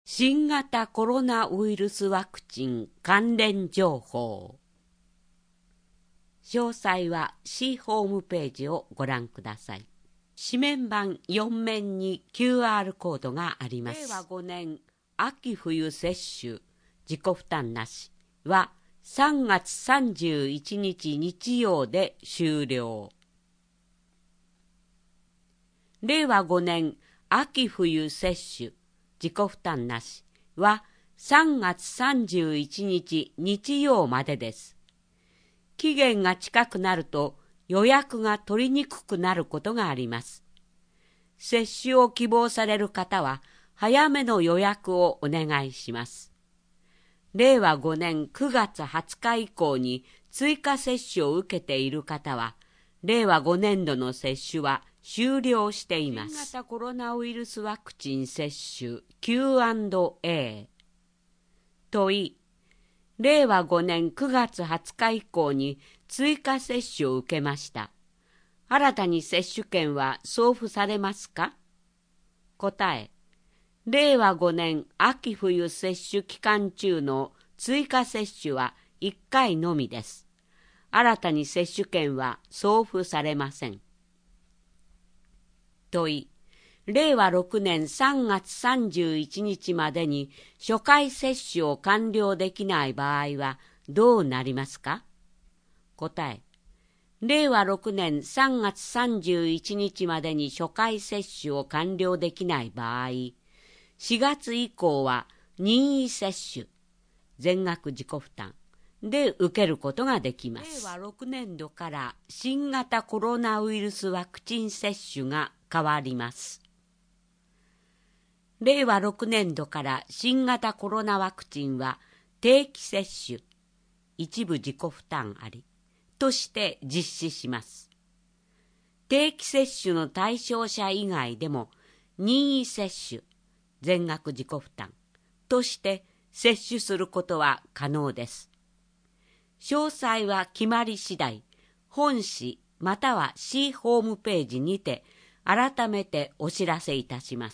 新型コロナウイルスワクチン関連情報。詳細は C ホームページをご覧ください。紙面板4面に QR コードがあります。令和5年秋冬接種自己負担なしは3月31日日曜で終了。令和5年秋冬接種自己負担なしは3月31日日曜までです。期限が近くなると予約が取りにくくなることがあります。接種を希望される方は早めの予約をお願いします。令和5年9月20日以降に追加接種を受けている方は、令和5年度の接種は終了しています。新型コロナウイルスワクチン接種 Q&A。 問い、令和5年9月20日以降に追加接種を受けました。新たに接種券は送付されますか？答え、令和5年秋冬接種期間中の追加接種は1回のみです。新たに接種券は送付されません。問い、令和6年3月31日までに初回接種を完了できない場合はどうなりますか？答え、令和6年3月31日までに初回接種を完了できない場合、4月以降は任意接種、全額自己負担で受けることができます。令和6年度から新型コロナウイルスワクチン接種が変わります。令和6年度から新型コロナワクチンは定期接種、一部自己負担ありとして実施します。定期接種の対象者以外でも任意接種、全額自己負担として接種することは可能です。詳細は決まり次第、本誌または C ホームページにて改めてお知らせいたします。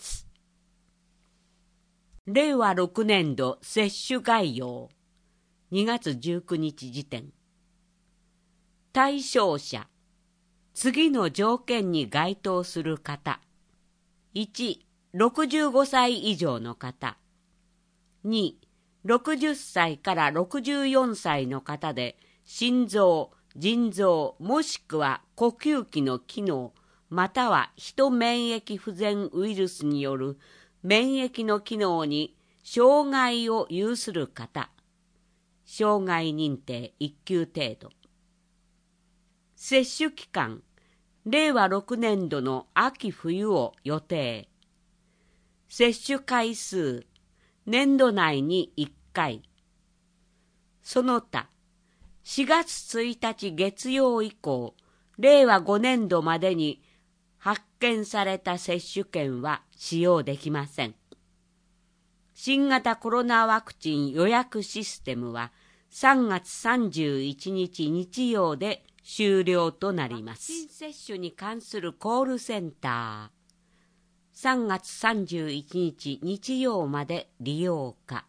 令和6年度接種概要。2月19日時点。対象者。次の条件に該当する方。1、65歳以上の方。2、60歳から64歳の方で、心臓、腎臓もしくは呼吸器の機能、またはヒ免疫不全ウイルスによる免疫の機能に障害を有する方。障害認定1級程度。接種期間、令和6年度の秋冬を予定。接種回数、年度内に1回。その他、4月1日月曜以降、令和5年度までに発券された接種券は使用できません。新型コロナワクチン予約システムは3月31日日曜で終了となります。ワクチン接種に関するコールセンター、3月31日日曜まで利用可。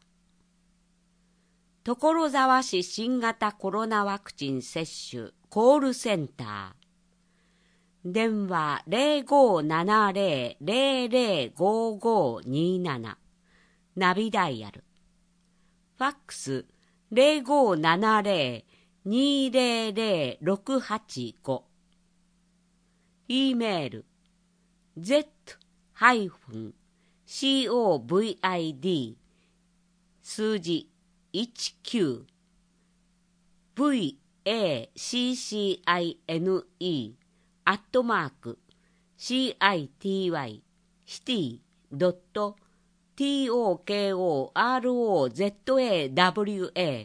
所沢市新型コロナワクチン接種コールセンター。電話 0570-005527。ナビダイヤル。ファックス 0570-200-685。E メール z-covid 数字19 vaccine.tokorozawa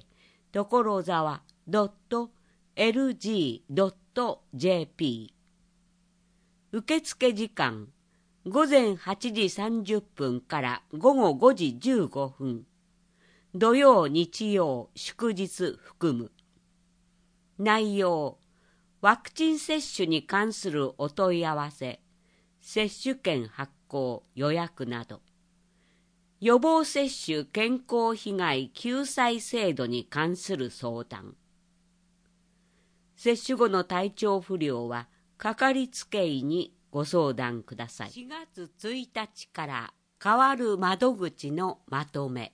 .lg.jp。 受付時間午前8時30分から午後5時15分。土曜日曜祝日含む。内容、ワクチン接種に関するお問い合わせ、接種券発行予約など。 予防接種健康被害救済制度に関する相談。接種後の体調不良はかかりつけ医にご相談ください。4月1日から変わる窓口のまとめ。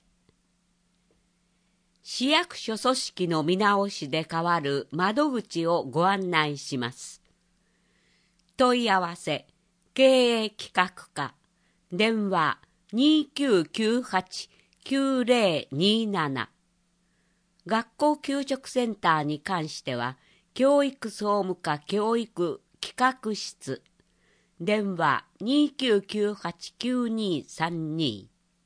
市役所組織の見直しで変わる窓口をご案内します。問い合わせ、経営企画課、電話2998-9027。学校給食センターに関しては、教育総務課教育企画室、電話2998-9232。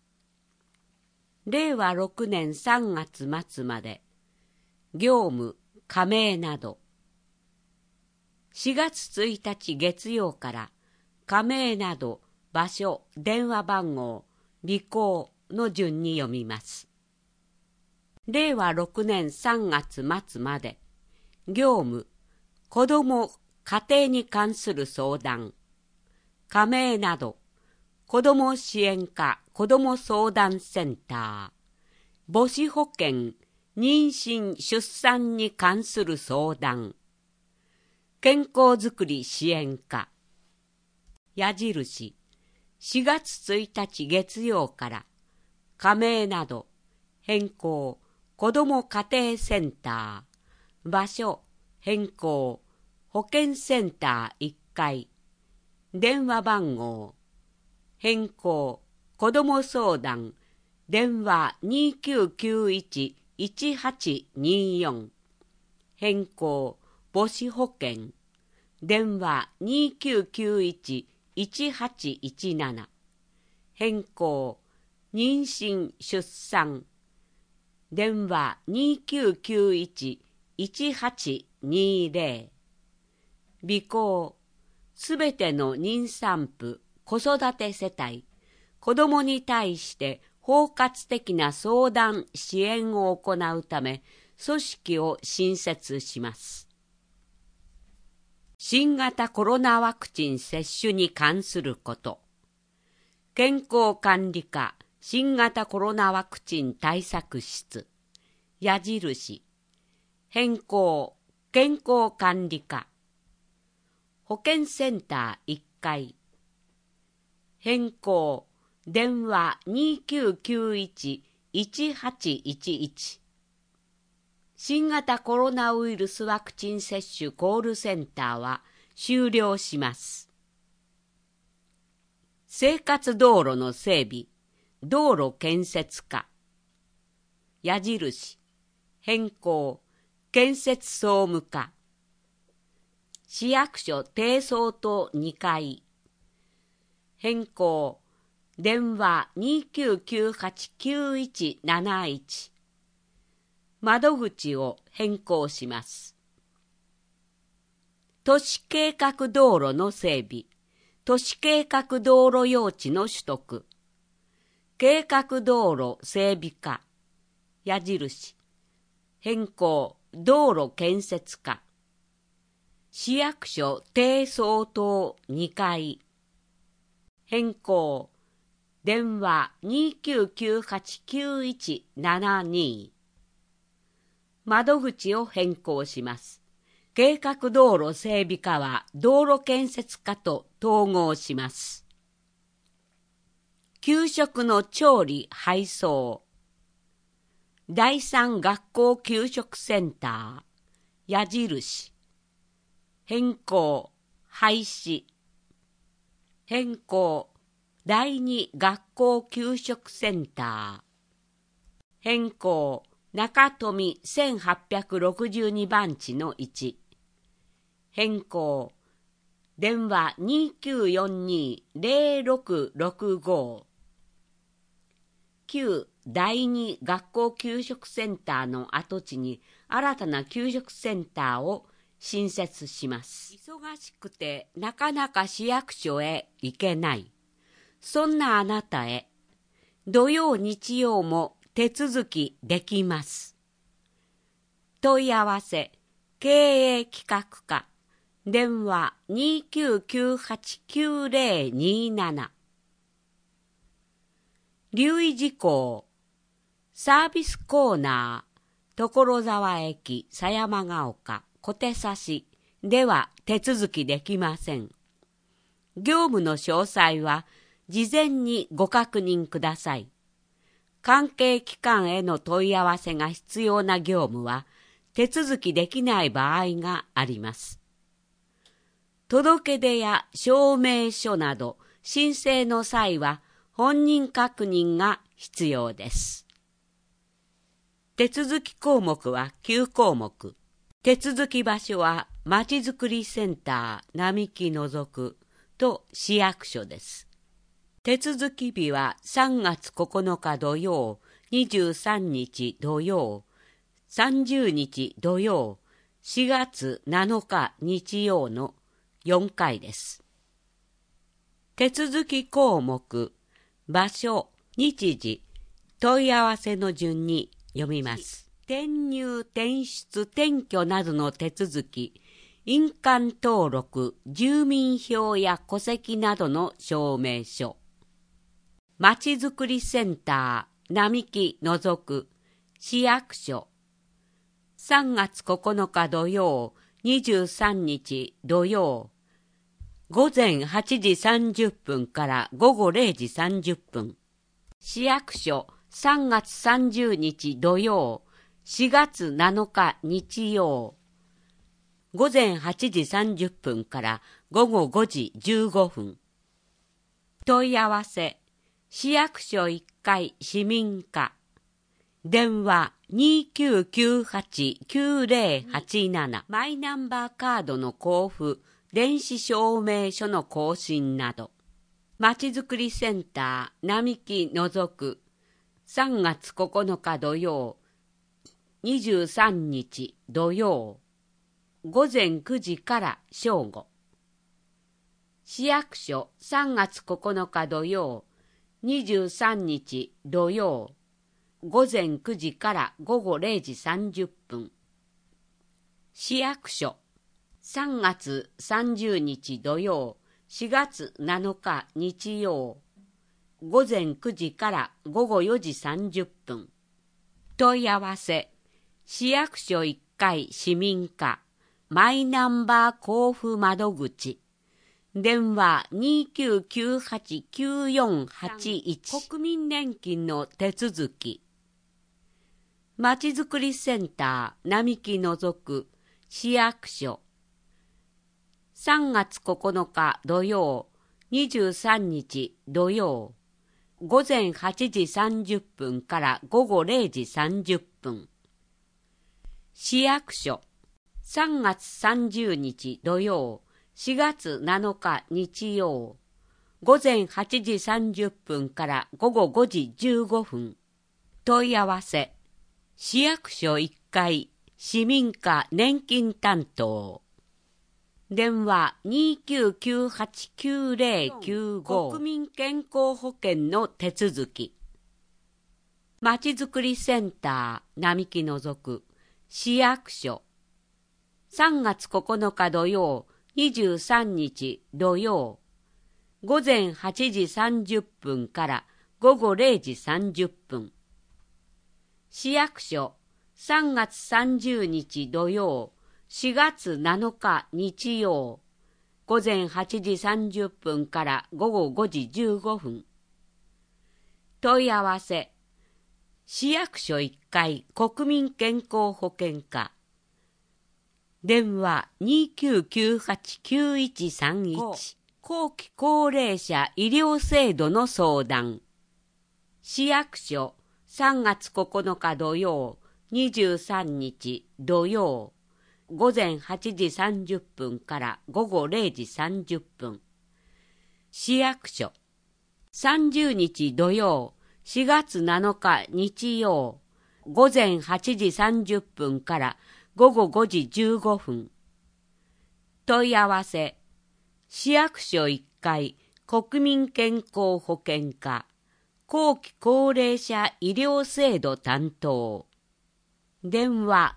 令和6年3月末まで、業務、加盟など。4月1日月曜から、加盟など、場所、電話番号、備考の順に読みます。令和6年3月末まで、業務、子ども・家庭に関する相談、加盟など、子ども支援課子ども相談センター、母子保険、妊娠・出産に関する相談、健康づくり支援課、矢印、4月1日月曜から加盟など変更子ども家庭センター、場所変更保健センター1階、電話番号変更子ども相談電話2991-1824、変更母子保険電話2991-1817、変更妊娠出産電話2991-1820、備考すべての妊産婦子育て世帯子どもに対して包括的な相談支援を行うため組織を新設します。新型コロナワクチン接種に関すること。健康管理課新型コロナワクチン対策室、矢印、変更健康管理課、保健センター1階、変更電話2991-1811、新型コロナウイルスワクチン接種コールセンターは終了します。生活道路の整備、道路建設課、矢印、変更、建設総務課、市役所低層棟2階、変更、電話2998-9171、窓口を変更します。都市計画道路の整備、都市計画道路用地の取得、計画道路整備課、矢印、変更、道路建設課、市役所低層棟2階、変更、電話2998-9172、窓口を変更します。計画道路整備課は道路建設課と統合します。給食の調理・配送、第三学校給食センター、矢印、変更、廃止、変更、第二学校給食センター、変更、中富1862番地の1、変更、電話2942-0665、旧第二学校給食センターの跡地に新たな給食センターを新設します。忙しくてなかなか市役所へ行けない。そんなあなたへ、土曜日曜も手続きできます。問い合わせ、経営企画課、電話2998-9027。 留意事項。サービスコーナー、所沢駅、狭山ヶ丘、小手指では手続きできません。業務の詳細は事前にご確認ください。関係機関への問い合わせが必要な業務は手続きできない場合があります。届け出や証明書など申請の際は本人確認が必要です。手続き項目は9項目。手続き場所はまちづくりセンター並木除くと市役所です。手続き日は3月9日土曜、23日土曜、30日土曜、4月7日日曜の4回です。手続き項目、場所、日時、問い合わせの順に読みます。転入、転出、転居などの手続き、印鑑登録、住民票や戸籍などの証明書。まちづくりセンター、並木除く、市役所。3月9日土曜、23日土曜、午前8時30分から午後0時30分。市役所、3月30日土曜、4月7日日曜、午前8時30分から午後5時15分。問い合わせ、市役所1階市民課。電話 2998-9087。マイナンバーカードの交付、電子証明書の更新など。まちづくりセンター並木除く。3月9日土曜、23日土曜。午前9時から正午。市役所3月9日土曜、23日土曜、午前9時から午後0時30分。市役所3月30日土曜、4月7日日曜、午前9時から午後4時30分。問い合わせ、市役所1階市民課、マイナンバー交付窓口。電話 2998-9481。国民年金の手続き。まちづくりセンター並木除く市役所。3月9日土曜、23日土曜、午前8時30分から午後0時30分。市役所。3月30日土曜、4月7日日曜、午前8時30分から午後5時15分。問い合わせ、市役所1階市民課年金担当。電話 2998-9095。国民健康保険の手続き。まちづくりセンター並木除く市役所。3月9日土曜、23日土曜、午前8時30分から午後0時30分。市役所、3月30日土曜、4月7日日曜、午前8時30分から午後5時15分。問い合わせ、市役所1階国民健康保険課。電話 2998-9131。後期高齢者医療制度の相談。市役所3月9日土曜、23日土曜、午前8時30分から午後0時30分。市役所30日土曜、4月7日日曜、午前8時30分から午後5時15分。問い合わせ、市役所1階国民健康保険課後期高齢者医療制度担当。電話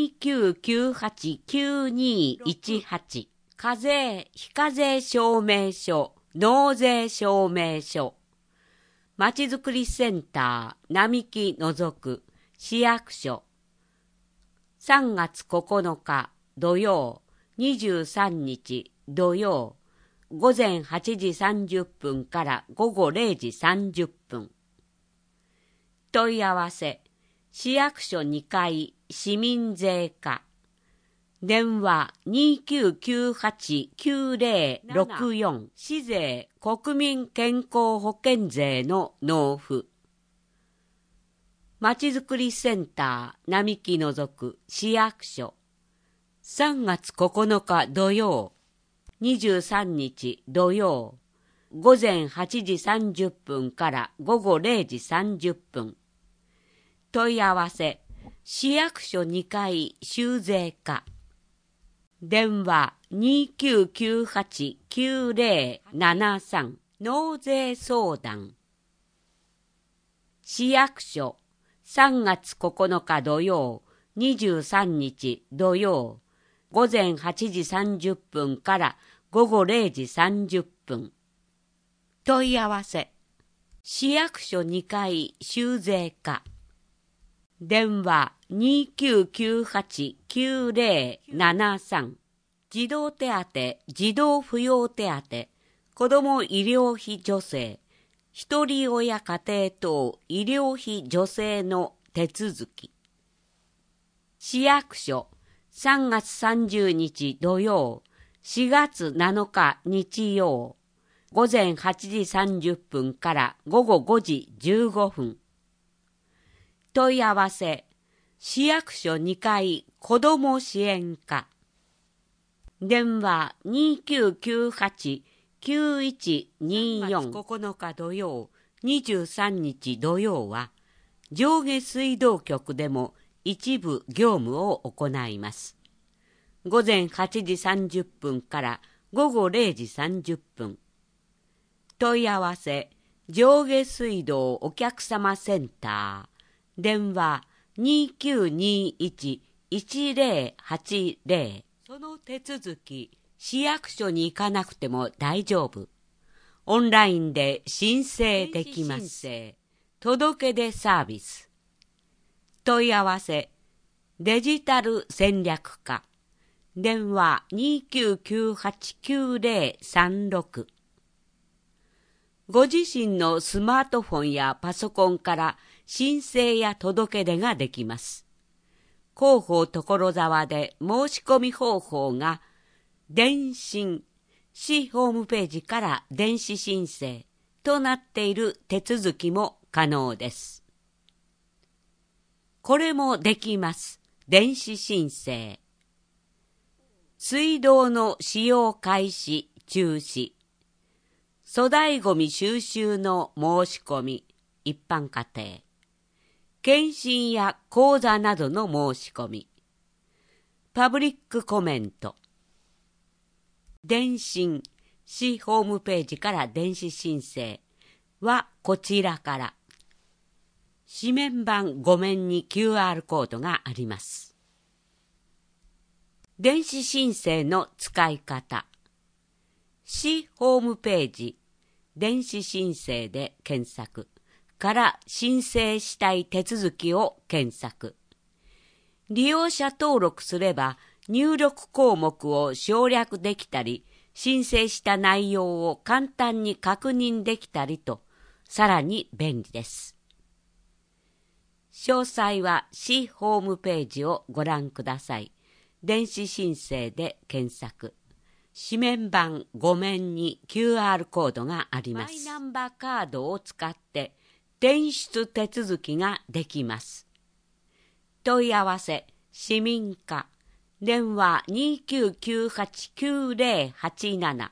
2998-9218。課税非課税証明書納税証明書。 まちづくりセンター並木のぞく市役所3月9日土曜23日土曜午前8時30分から午後0時30分。問い合わせ市役所2階市民税課電話 2998-9064 市税国民健康保険税の納付。まちづくりセンター並木のぞく市役所3月9日土曜23日土曜午前8時30分から午後0時30分。問い合わせ市役所2階州税課電話 2998-9073 納税相談。市役所3月9日土曜23日土曜午前8時30分から午後0時30分。問い合わせ市役所2階州税課電話 2998-9073 児童手当児童扶養手当子ども医療費助成一人親家庭等医療費助成の手続き。市役所3月30日土曜4月7日日曜午前8時30分から午後5時15分。問い合わせ市役所2階子ども支援課電話 2998-9124 9日土曜23日土曜は上下水道局でも一部業務を行います。午前8時30分から午後0時30分。問い合わせ上下水道お客様センター電話 2921-1080 その手続き市役所に行かなくても大丈夫。オンラインで申請できます。届け出サービス。問い合わせデジタル戦略課電話 2998-9036 ご自身のスマートフォンやパソコンから申請や届け出ができます。広報所沢で申し込み方法が電信市ホームページから電子申請となっている手続きも可能です。これもできます。電子申請。水道の使用開始中止。粗大ごみ収集の申し込み一般家庭。検診や講座などの申し込み。パブリックコメント。電信市ホームページから電子申請はこちらから。紙面版5面に QR コードがあります。電子申請の使い方。市ホームページ電子申請で検索から申請したい手続きを検索。利用者登録すれば入力項目を省略できたり、申請した内容を簡単に確認できたりと、さらに便利です。詳細は市ホームページをご覧ください。電子申請で検索。紙面版5面に QR コードがあります。マイナンバーカードを使って転出手続きができます。問い合わせ市民課電話 2998-9087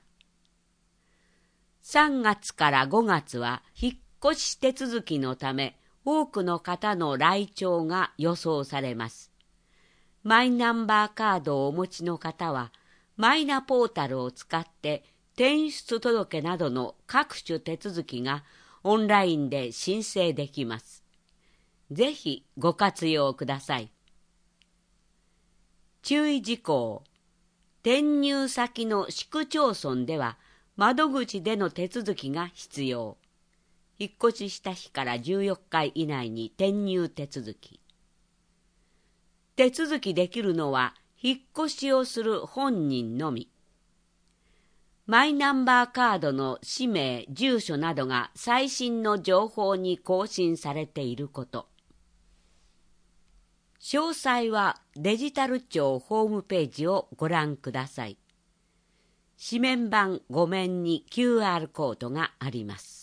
3月から5月は引っ越し手続きのため多くの方の来庁が予想されます。マイナンバーカードをお持ちの方はマイナポータルを使って転出届などの各種手続きがオンラインで申請できます。ぜひご活用ください。注意事項。転入先の市区町村では窓口での手続きが必要。 引っ越しした日から14日以内に転入手続き。手続きできるのは引っ越しをする本人のみ。マイナンバーカードの氏名、住所などが最新の情報に更新されていること。詳細はデジタル庁ホームページをご覧ください。紙面版5面に QR コードがあります。